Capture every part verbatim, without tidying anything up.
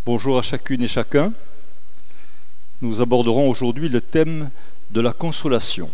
Bonjour à chacune et chacun. Nous aborderons aujourd'hui le thème de la consolation.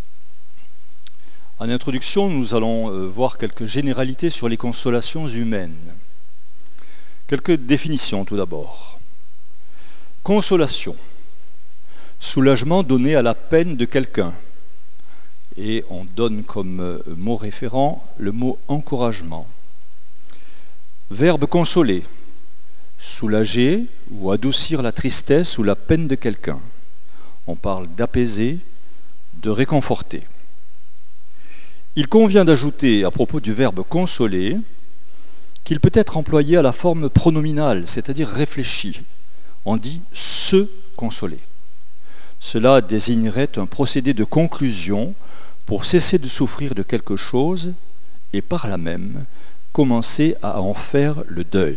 En introduction, nous allons voir quelques généralités sur les consolations humaines. Quelques définitions tout d'abord. Consolation, soulagement donné à la peine de quelqu'un. Et on donne comme mot référent le mot encouragement. Verbe consoler, soulager ou adoucir la tristesse ou la peine de quelqu'un. On parle d'apaiser, de réconforter. Il convient d'ajouter à propos du verbe consoler qu'il peut être employé à la forme pronominale, c'est-à-dire réfléchi. On dit « se consoler ». Cela désignerait un procédé de conclusion pour cesser de souffrir de quelque chose et par là même commencer à en faire le deuil.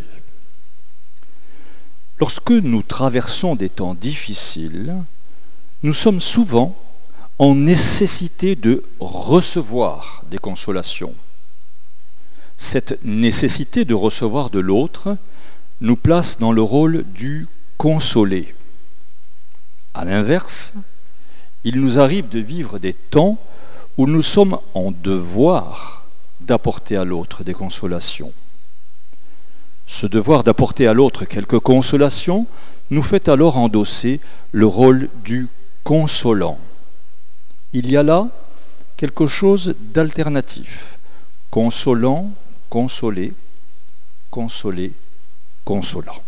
Lorsque nous traversons des temps difficiles, nous sommes souvent en nécessité de recevoir des consolations. Cette nécessité de recevoir de l'autre nous place dans le rôle du consolé. À l'inverse, il nous arrive de vivre des temps où nous sommes en devoir d'apporter à l'autre des consolations. Ce devoir d'apporter à l'autre quelques consolations nous fait alors endosser le rôle du consolant. Il y a là quelque chose d'alternatif. Consolant, consolé, consolé, consolant.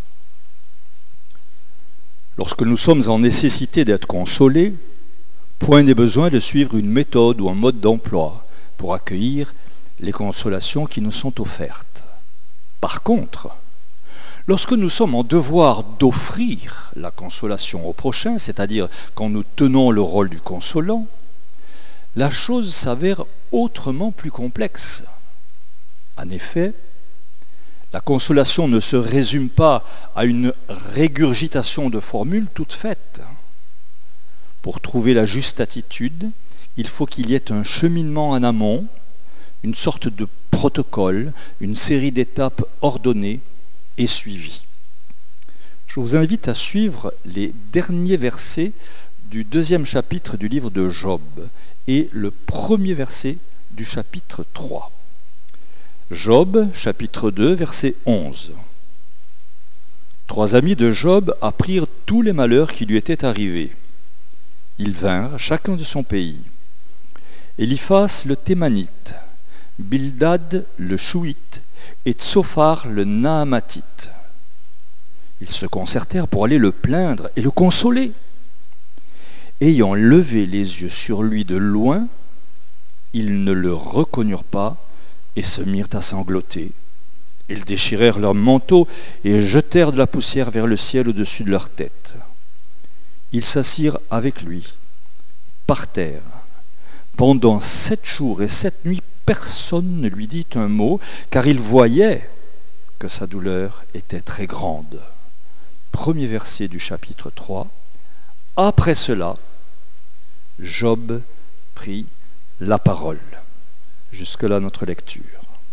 Lorsque nous sommes en nécessité d'être consolés, point n'est besoin de suivre une méthode ou un mode d'emploi pour accueillir les consolations qui nous sont offertes. Par contre, lorsque nous sommes en devoir d'offrir la consolation au prochain, c'est-à-dire quand nous tenons le rôle du consolant, la chose s'avère autrement plus complexe. En effet, la consolation ne se résume pas à une régurgitation de formules toutes faites. Pour trouver la juste attitude, il faut qu'il y ait un cheminement en amont, une sorte de protocole, une série d'étapes ordonnées et suivies. Je vous invite à suivre les derniers versets du deuxième chapitre du livre de Job et le premier verset du chapitre trois. Job, chapitre deux, verset onze. Trois amis de Job apprirent tous les malheurs qui lui étaient arrivés. Ils vinrent, chacun de son pays. Éliphaz le Thémanite, Bildad le Chouite et Tsophar le Naamatite. Ils se concertèrent pour aller le plaindre et le consoler. Ayant levé les yeux sur lui de loin, ils ne le reconnurent pas et se mirent à sangloter. Ils déchirèrent leurs manteaux et jetèrent de la poussière vers le ciel au-dessus de leur tête. Ils s'assirent avec lui, par terre. Pendant sept jours et sept nuits, personne ne lui dit un mot, car il voyait que sa douleur était très grande. Premier verset du chapitre trois. Après cela, Job prit la parole. Jusque-là notre lecture.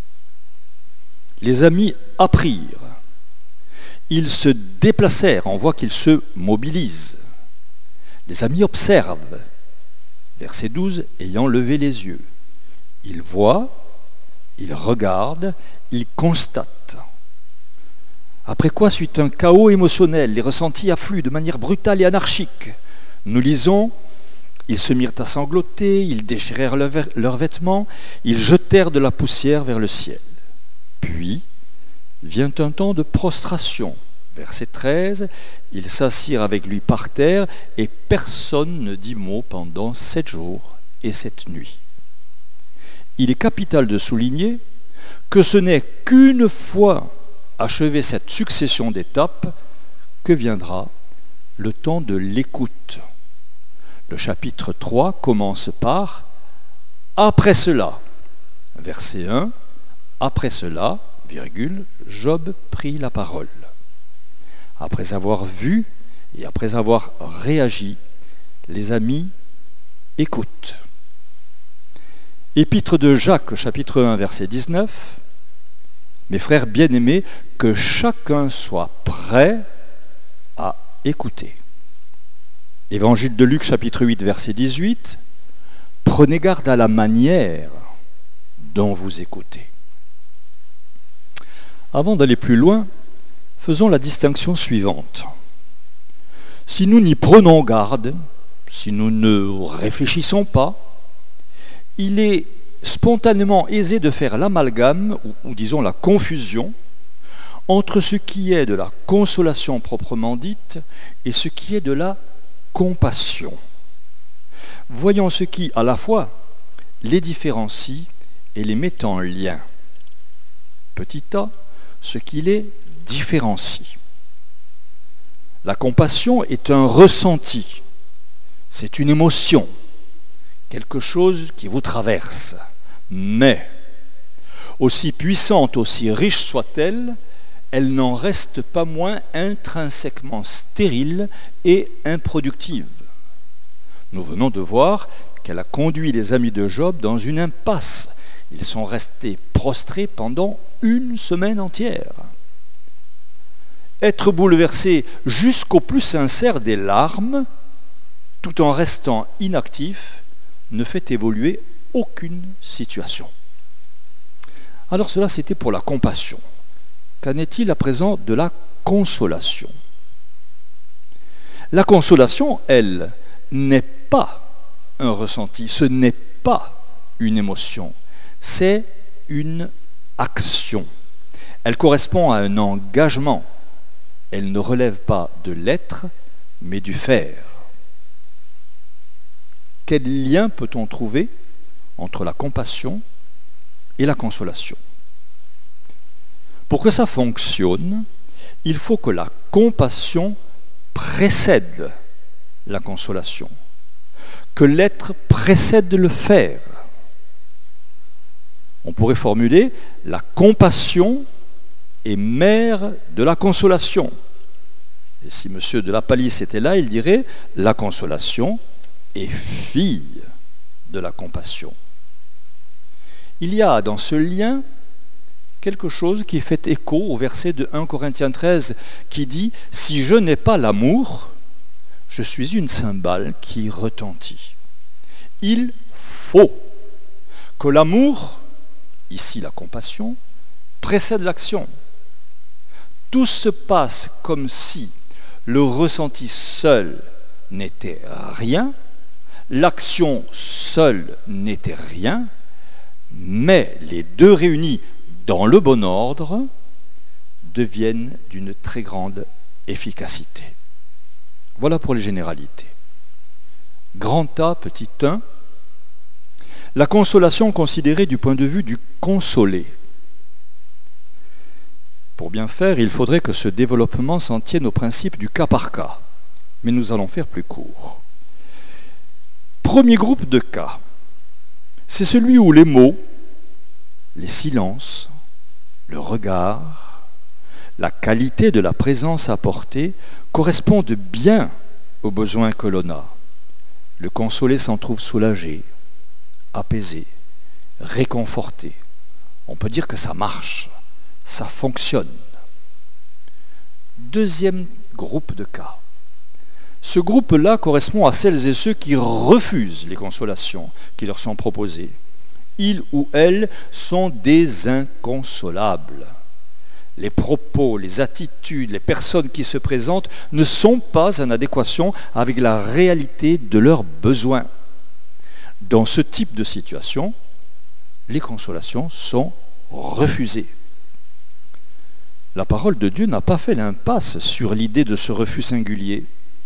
Les amis apprirent. Ils se déplacèrent, on voit qu'ils se mobilisent. Les amis observent. Verset douze, ayant levé les yeux. Ils voient, ils regardent, ils constatent. Après quoi suit un chaos émotionnel, les ressentis affluent de manière brutale et anarchique. Nous lisons, ils se mirent à sangloter, ils déchirèrent leurs vêtements, ils jetèrent de la poussière vers le ciel. Puis vient un temps de prostration. Verset treize, ils s'assirent avec lui par terre et personne ne dit mot pendant sept jours et sept nuits. Il est capital de souligner que ce n'est qu'une fois achevée cette succession d'étapes que viendra le temps de l'écoute. Le chapitre trois commence par « Après cela », verset un, « Après cela, virgule, Job prit la parole ». Après avoir vu et après avoir réagi, les amis écoutent. Épître de Jacques, chapitre un, verset dix-neuf. Mes frères bien-aimés, que chacun soit prêt écouter. Évangile de Luc, chapitre huit, verset dix-huit. Prenez garde à la manière dont vous écoutez. Avant d'aller plus loin, faisons la distinction suivante. Si nous n'y prenons garde, si nous ne réfléchissons pas, il est spontanément aisé de faire l'amalgame, ou, ou disons la confusion, entre ce qui est de la consolation proprement dite et ce qui est de la compassion. Voyons ce qui, à la fois, les différencie et les met en lien. Petit a, ce qui les différencie. La compassion est un ressenti, c'est une émotion, quelque chose qui vous traverse. Mais, aussi puissante, aussi riche soit-elle, elle n'en reste pas moins intrinsèquement stérile et improductive. Nous venons de voir qu'elle a conduit les amis de Job dans une impasse. Ils sont restés prostrés pendant une semaine entière. Être bouleversé jusqu'au plus sincère des larmes, tout en restant inactif, ne fait évoluer aucune situation. Alors cela, c'était pour la compassion. Qu'en est-il à présent de la consolation ? La consolation, elle, n'est pas un ressenti, ce n'est pas une émotion, c'est une action. Elle correspond à un engagement. Elle ne relève pas de l'être, mais du faire. Quel lien peut-on trouver entre la compassion et la consolation ? Pour que ça fonctionne, il faut que la compassion précède la consolation, que l'être précède le faire. On pourrait formuler la compassion est mère de la consolation. Et si M. de la Palisse était là, il dirait la consolation est fille de la compassion. Il y a dans ce lien quelque chose qui fait écho au verset de premier Corinthiens treize qui dit « Si je n'ai pas l'amour, je suis une cymbale qui retentit. » Il faut que l'amour, ici la compassion, précède l'action. Tout se passe comme si le ressenti seul n'était rien, l'action seule n'était rien, mais les deux réunis dans le bon ordre, deviennent d'une très grande efficacité. Voilà pour les généralités. Grand A, petit un, la consolation considérée du point de vue du consolé. Pour bien faire, il faudrait que ce développement s'en tienne au principe du cas par cas, mais nous allons faire plus court. Premier groupe de cas, c'est celui où les mots, les silences, le regard, la qualité de la présence apportée correspondent bien aux besoins que l'on a. Le consolé s'en trouve soulagé, apaisé, réconforté. On peut dire que ça marche, ça fonctionne. Deuxième groupe de cas. Ce groupe-là correspond à celles et ceux qui refusent les consolations qui leur sont proposées. Ils ou elles sont des inconsolables. Les propos, les attitudes, les personnes qui se présentent ne sont pas en adéquation avec la réalité de leurs besoins. Dans ce type de situation, les consolations sont refusées. La parole de Dieu n'a pas fait l'impasse sur l'idée de ce refus singulier.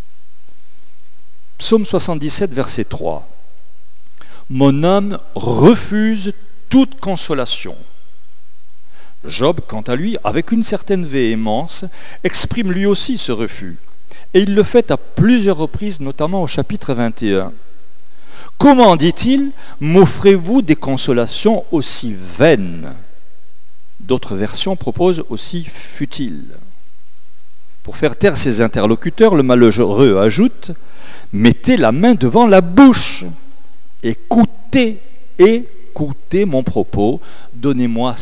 Psaume soixante-dix-sept, verset trois. Mon âme refuse toute consolation. Job, quant à lui, avec une certaine véhémence, exprime lui aussi ce refus. Et il le fait à plusieurs reprises, notamment au chapitre vingt et un. Comment, dit-il, m'offrez-vous des consolations aussi vaines ? D'autres versions proposent aussi futiles. Pour faire taire ses interlocuteurs, le malheureux ajoute « Mettez la main devant la bouche !» Écoutez, écoutez mon propos, donnez-moi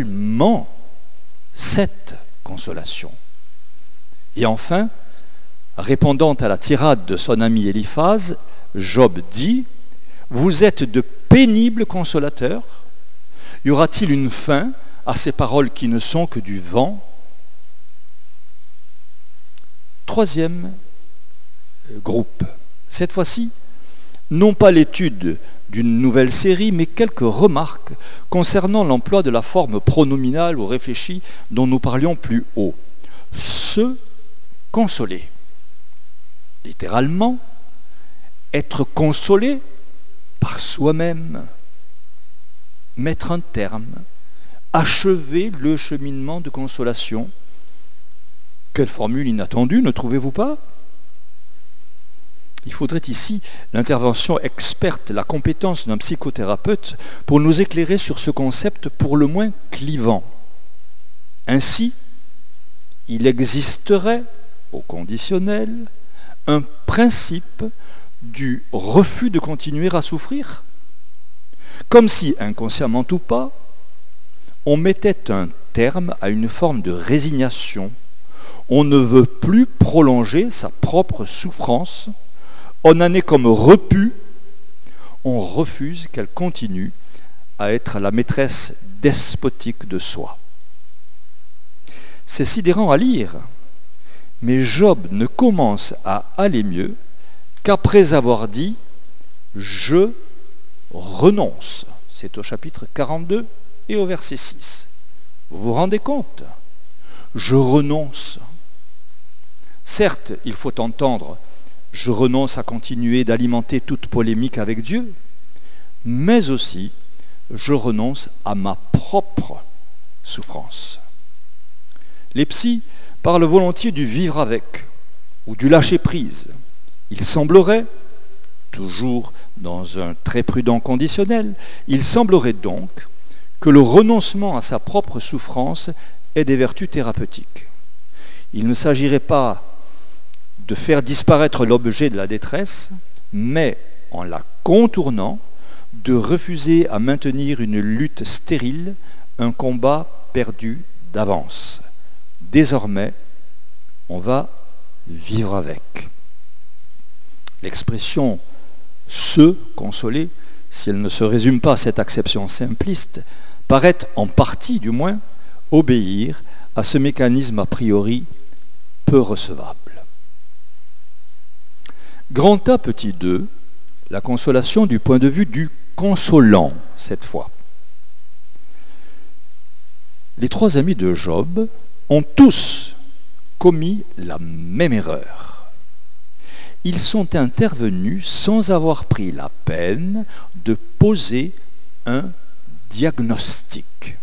seulement cette consolation. Et enfin, Répondant à la tirade de son ami Éliphaz, Job dit « Vous êtes de pénibles consolateurs. Y aura-t-il une fin à ces paroles qui ne sont que du vent ?» Troisième groupe. Cette fois-ci, non pas l'étude d'une nouvelle série, mais quelques remarques concernant l'emploi de la forme pronominale ou réfléchie dont nous parlions plus haut. Se consoler. Littéralement, être consolé par soi-même, mettre un terme, achever le cheminement de consolation. Quelle formule inattendue, ne trouvez-vous pas ? Il faudrait ici l'intervention experte, la compétence d'un psychothérapeute pour nous éclairer sur ce concept pour le moins clivant. Ainsi, il existerait, au conditionnel, un principe du refus de continuer à souffrir, comme si, inconsciemment ou pas, on mettait un terme à une forme de résignation. On ne veut plus prolonger sa propre souffrance. On en est comme repu, on refuse qu'elle continue à être la maîtresse despotique de soi. C'est sidérant à lire, mais Job ne commence à aller mieux qu'après avoir dit « je renonce ». C'est au chapitre quarante-deux et au verset six. Vous vous rendez compte ? Je renonce. Certes, il faut entendre je renonce à continuer d'alimenter toute polémique avec Dieu, mais aussi je renonce à ma propre souffrance. Les psys parlent volontiers du vivre avec ou du lâcher prise. Il semblerait, toujours dans un très prudent conditionnel, il semblerait donc que le renoncement à sa propre souffrance ait des vertus thérapeutiques. Il ne s'agirait pas de faire disparaître l'objet de la détresse, mais en la contournant, de refuser à maintenir une lutte stérile, un combat perdu d'avance. Désormais, on va vivre avec. L'expression « se consoler », si elle ne se résume pas à cette acception simpliste, paraît en partie, du moins, obéir à ce mécanisme a priori peu recevable. Grand A petit deux, la consolation du point de vue du consolant, cette fois. Les trois amis de Job ont tous commis la même erreur. Ils sont intervenus sans avoir pris la peine de poser un diagnostic.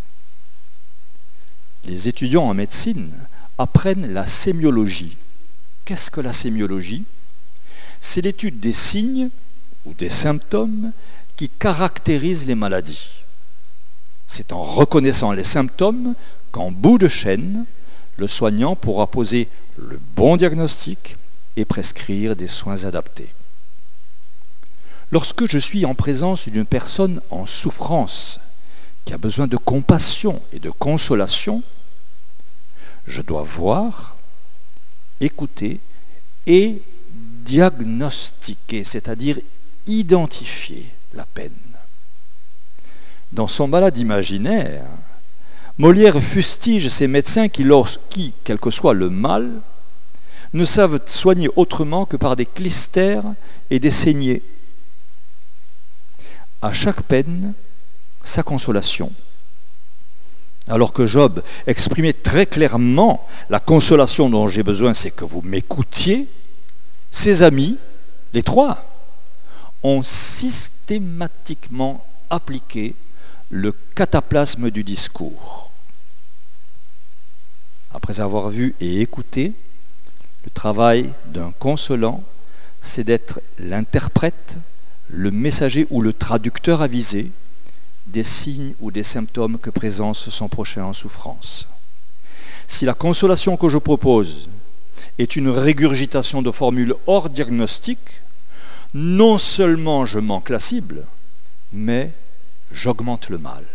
Les étudiants en médecine apprennent la sémiologie. Qu'est-ce que la sémiologie ? C'est l'étude des signes ou des symptômes qui caractérisent les maladies. C'est en reconnaissant les symptômes qu'en bout de chaîne, le soignant pourra poser le bon diagnostic et prescrire des soins adaptés. Lorsque je suis en présence d'une personne en souffrance qui a besoin de compassion et de consolation, je dois voir, écouter et diagnostiquer, c'est-à-dire identifier la peine. Dans son Malade imaginaire, Molière fustige ces médecins qui, qui, quel que soit le mal, ne savent soigner autrement que par des clistères et des saignées. À chaque peine, sa consolation. Alors que Job exprimait très clairement la consolation dont j'ai besoin, c'est que vous m'écoutiez, ses amis, les trois, ont systématiquement appliqué le cataplasme du discours. Après avoir vu et écouté, le travail d'un consolant, c'est d'être l'interprète, le messager ou le traducteur avisé des signes ou des symptômes que présente son prochain en souffrance. Si la consolation que je propose est une régurgitation de formules hors diagnostic, non seulement je manque la cible, mais j'augmente le mal.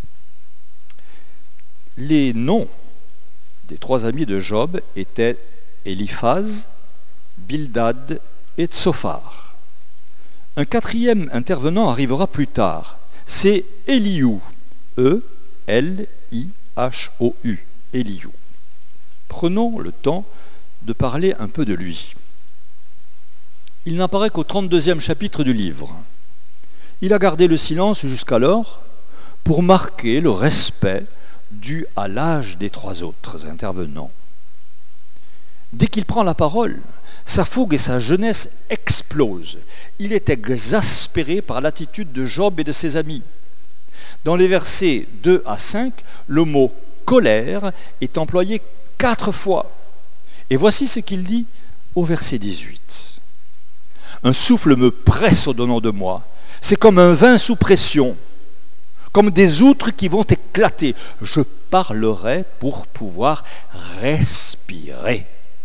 Les noms des trois amis de Job étaient Éliphaz, Bildad et Tsophar. Un quatrième intervenant arrivera plus tard. C'est Elihu, E L I H O U, Elihu. Prenons le temps de parler un peu de lui. Il n'apparaît qu'au trente-deuxième chapitre du livre. Il a gardé le silence jusqu'alors pour marquer le respect dû à l'âge des trois autres intervenants. Dès qu'il prend la parole, sa fougue et sa jeunesse explosent. Il est exaspéré par l'attitude de Job et de ses amis. Dans les versets deux à cinq, le mot « colère » est employé quatre fois. Et voici ce qu'il dit au verset dix-huit. « Un souffle me presse au-dedans de moi. C'est comme un vin sous pression, comme des outres qui vont éclater. Je parlerai pour pouvoir respirer. »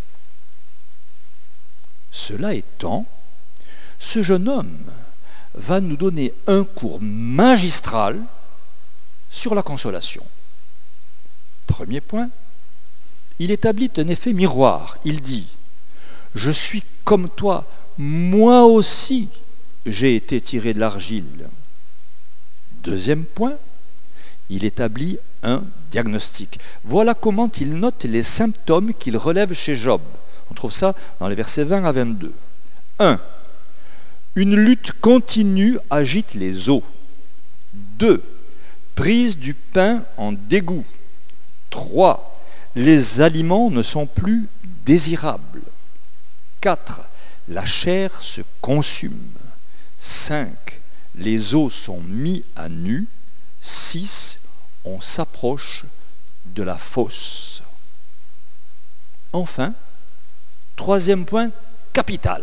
Cela étant, ce jeune homme va nous donner un cours magistral sur la consolation. Premier point, il établit un effet miroir. Il dit « Je suis comme toi, moi aussi j'ai été tiré de l'argile. » Deuxième point, il établit un diagnostic. Voilà comment il note les symptômes qu'il relève chez Job. On trouve ça dans les versets vingt à vingt-deux. un. Une lutte continue agite les eaux. deux. Prise du pain en dégoût. trois. Les aliments ne sont plus désirables. quatre. La chair se consume. cinq. Les os sont mis à nu. six. On s'approche de la fosse. Enfin, troisième point capital.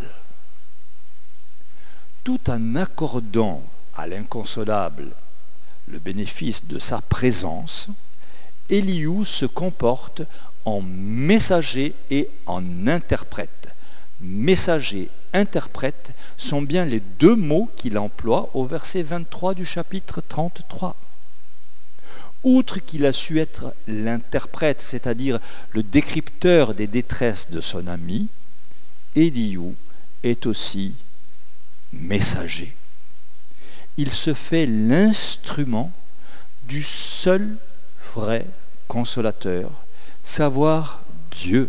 Tout en accordant à l'inconsolable le bénéfice de sa présence, Elihu se comporte en messager et en interprète. Messager, interprète sont bien les deux mots qu'il emploie au verset vingt-trois du chapitre trente-trois. Outre qu'il a su être l'interprète, c'est-à-dire le décrypteur des détresses de son ami, Elihu est aussi messager. Il se fait l'instrument du seul vrai consolateur, savoir Dieu.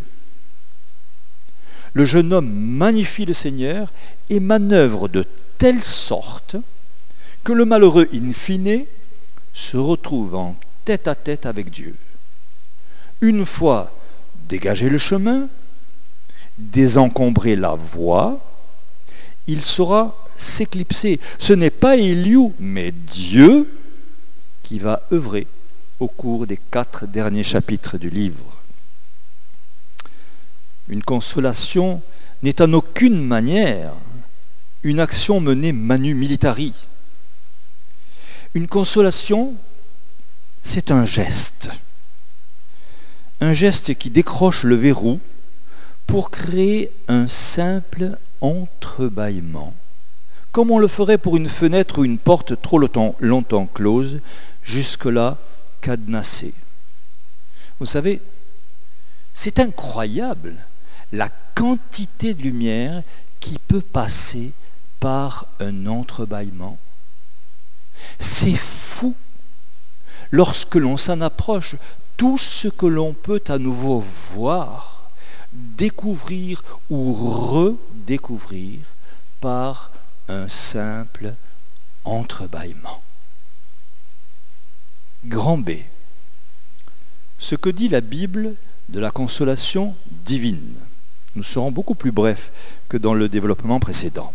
Le jeune homme magnifie le Seigneur et manœuvre de telle sorte que le malheureux in fine se retrouve en tête-à-tête avec Dieu. Une fois dégagé le chemin, désencombré la voie, il saura s'éclipser. Ce n'est pas Elihu, mais Dieu qui va œuvrer au cours des quatre derniers chapitres du livre. Une consolation n'est en aucune manière une action menée manu militari. Une consolation, c'est un geste. Un geste qui décroche le verrou pour créer un simple entrebâillement, comme on le ferait pour une fenêtre ou une porte trop longtemps, longtemps close, jusque-là cadenassée. Vous savez, c'est incroyable la quantité de lumière qui peut passer par un entrebâillement. C'est fou. Lorsque l'on s'en approche, tout ce que l'on peut à nouveau voir, découvrir ou redécouvrir par un simple entrebâillement. Grand B. Ce que dit la Bible de la consolation divine. Nous serons beaucoup plus brefs que dans le développement précédent.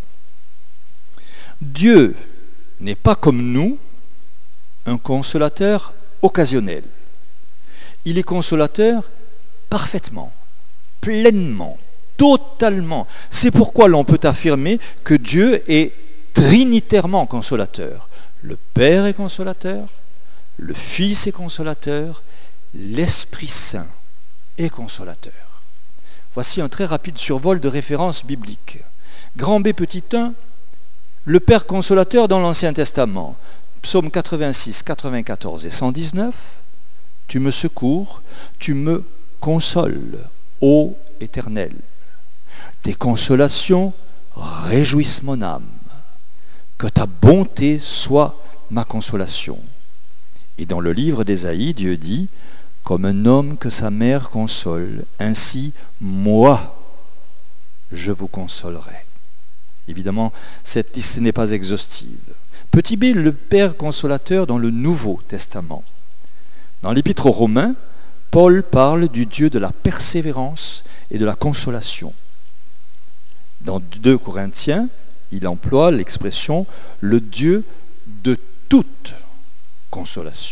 Dieu n'est pas comme nous un consolateur occasionnel. Il est consolateur parfaitement, pleinement, totalement. C'est pourquoi l'on peut affirmer que Dieu est trinitairement consolateur. Le Père est consolateur, le Fils est consolateur, l'Esprit Saint est consolateur. Voici un très rapide survol de références bibliques. Grand B petit un, le Père consolateur dans l'Ancien Testament. Psaume quatre-vingt-six, quatre-vingt-quatorze et cent dix-neuf. Tu me secours, tu me consoles. ô Éternel. Tes consolations réjouissent mon âme. Que ta bonté soit ma consolation. Et dans le livre d'Ésaïe, Dieu dit, comme un homme que sa mère console, ainsi moi, je vous consolerai. Évidemment, cette liste n'est pas exhaustive. Petit b, le Père consolateur dans le Nouveau Testament. Dans l'Épître aux Romains, Paul parle du Dieu de la persévérance et de la consolation. Dans deux Corinthiens, il emploie l'expression « le Dieu de toute consolation ».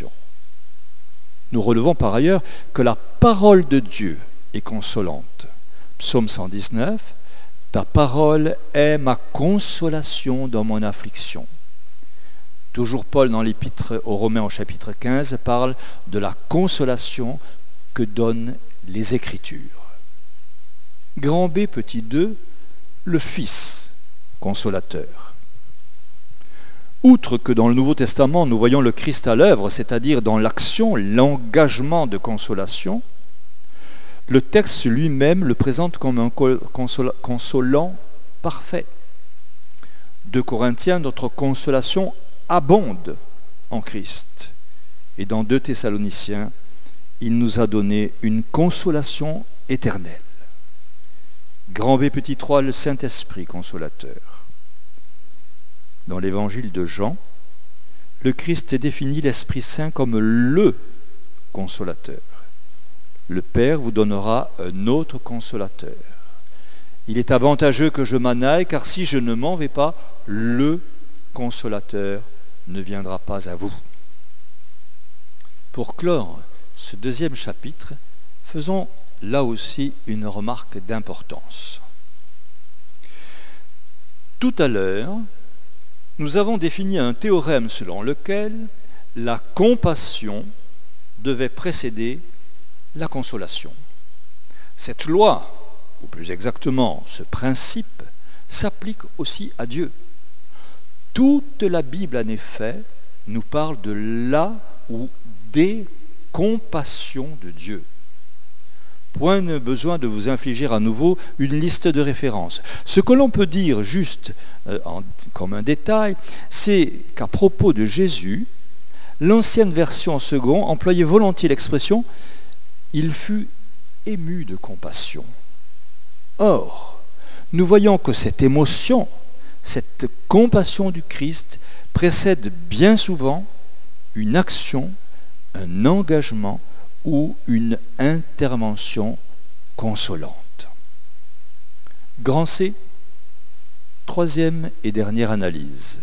Nous relevons par ailleurs que la parole de Dieu est consolante. Psaume cent dix-neuf, « Ta parole est ma consolation dans mon affliction ». Toujours Paul dans l'Épître aux Romains au chapitre quinze parle de la consolation que donnent les Écritures. Grand B, petit deux, le Fils consolateur. Outre que dans le Nouveau Testament, nous voyons le Christ à l'œuvre, c'est-à-dire dans l'action, l'engagement de consolation, le texte lui-même le présente comme un consolant parfait. deux Corinthiens, notre consolation abonde en Christ. Et dans deux Thessaloniciens, il nous a donné une consolation éternelle. Grand B, petit trois, le Saint-Esprit consolateur. Dans l'évangile de Jean, le Christ définit l'Esprit Saint comme le consolateur. Le Père vous donnera un autre consolateur. Il est avantageux que je m'en aille, car si je ne m'en vais pas, le consolateur ne viendra pas à vous. Pour clore ce deuxième chapitre, faisons là aussi une remarque d'importance. Tout à l'heure, nous avons défini un théorème selon lequel la compassion devait précéder la consolation. Cette loi, ou plus exactement ce principe, s'applique aussi à Dieu. Toute la Bible, en effet, nous parle de la ou des compassions de Dieu. Point de besoin de vous infliger à nouveau une liste de références. Ce que l'on peut dire juste euh, en, comme un détail, c'est qu'à propos de Jésus, l'ancienne version second employait volontiers l'expression « il fut ému de compassion ». Or, nous voyons que cette émotion, cette compassion du Christ précède bien souvent une action, un engagement ou une intervention consolante. Grand C, troisième et dernière analyse.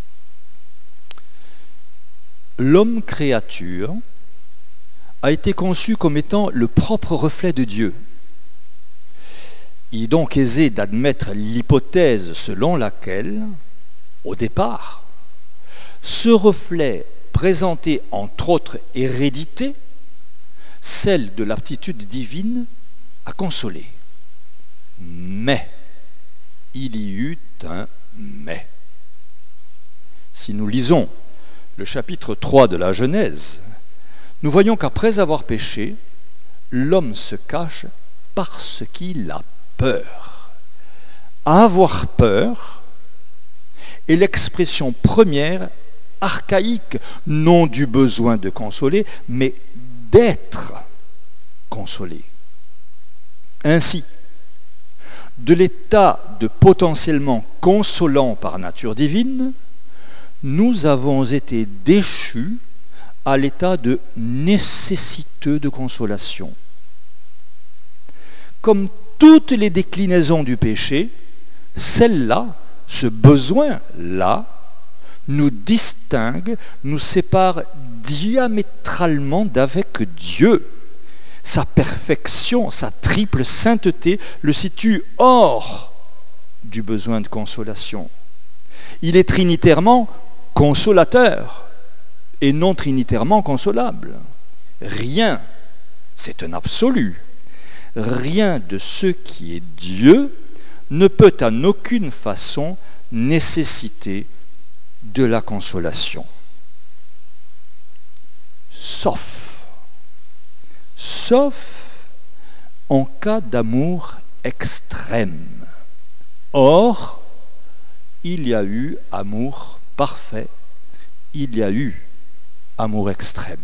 L'homme créature a été conçu comme étant le propre reflet de Dieu. Il est donc aisé d'admettre l'hypothèse selon laquelle, au départ, ce reflet présentait entre autres hérédité, celle de l'aptitude divine à consoler. Mais, il y eut un mais. Si nous lisons le chapitre trois de la Genèse, nous voyons qu'après avoir péché, l'homme se cache parce qu'il a peur. Avoir peur est l'expression première, archaïque, non du besoin de consoler, mais d'être consolé. Ainsi, de l'état de potentiellement consolant par nature divine, nous avons été déchus à l'état de nécessiteux de consolation. Comme toutes les déclinaisons du péché, celle-là, ce besoin-là, nous distingue, nous sépare diamétralement d'avec Dieu. Sa perfection, sa triple sainteté le situe hors du besoin de consolation. Il est trinitairement consolateur et non trinitairement consolable. Rien, c'est un absolu, rien de ce qui est Dieu ne peut en aucune façon nécessiter de la consolation. Sauf, sauf en cas d'amour extrême. Or, il y a eu amour parfait, il y a eu amour extrême.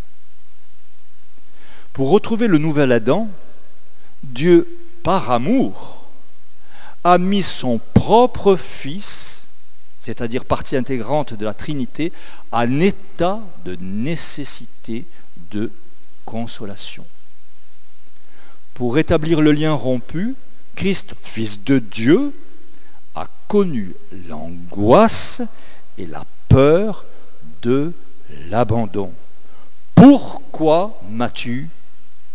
Pour retrouver le nouvel Adam, Dieu, par amour, a mis son propre Fils, c'est-à-dire partie intégrante de la Trinité, en état de nécessité de consolation. Pour rétablir le lien rompu, Christ, Fils de Dieu, a connu l'angoisse et la peur de l'abandon. Pourquoi m'as-tu abandonné ?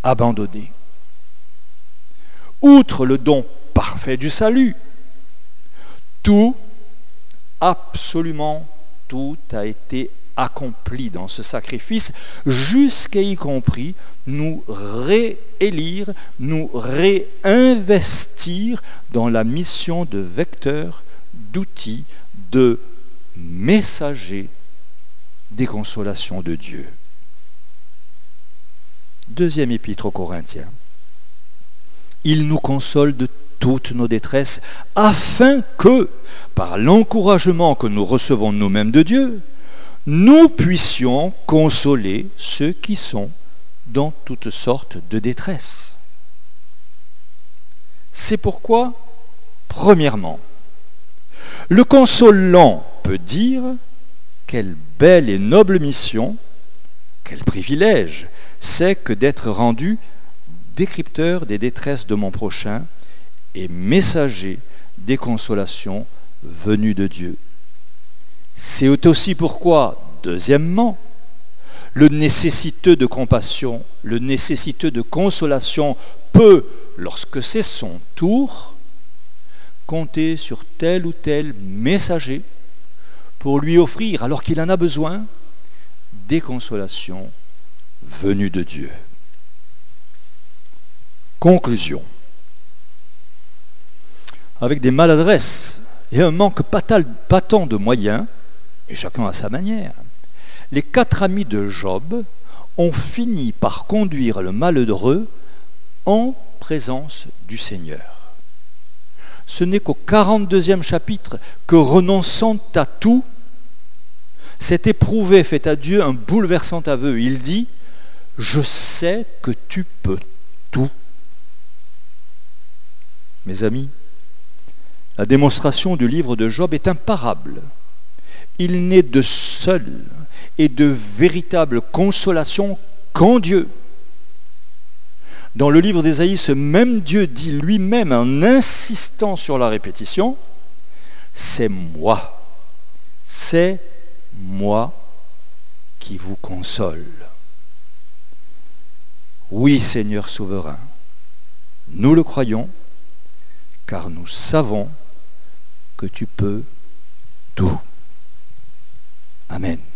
Outre le don parfait du salut, tout, absolument tout a été accompli dans ce sacrifice, jusqu'à y compris nous réélire, nous réinvestir dans la mission de vecteur, d'outil, de messager des consolations de Dieu. Deuxième épître aux Corinthiens. Il nous console de toutes nos détresses, afin que, par l'encouragement que nous recevons nous-mêmes de Dieu, nous puissions consoler ceux qui sont dans toutes sortes de détresse. C'est pourquoi, premièrement, le consolant peut dire « Quelle belle et noble mission, quel privilège c'est que d'être rendu décrypteur des détresses de mon prochain et messager des consolations venues de Dieu. » C'est aussi pourquoi, deuxièmement, le nécessiteux de compassion, le nécessiteux de consolation peut, lorsque c'est son tour, compter sur tel ou tel messager pour lui offrir, alors qu'il en a besoin, des consolations venues de Dieu. Conclusion. Avec des maladresses et un manque patent de moyens, et chacun à sa manière, les quatre amis de Job ont fini par conduire le malheureux en présence du Seigneur. Ce n'est qu'au quarante-deuxième chapitre que, renonçant à tout, cet éprouvé fait à Dieu un bouleversant aveu. Il dit « Je sais que tu peux tout ». Mes amis, la démonstration du livre de Job est imparable. Il n'est de seule et de véritable consolation qu'en Dieu. Dans le livre d'Ésaïe, ce même Dieu dit lui-même, en insistant sur la répétition, « C'est moi, c'est moi qui vous console. » Oui, Seigneur souverain, nous le croyons, car nous savons que tu peux tout. Amen.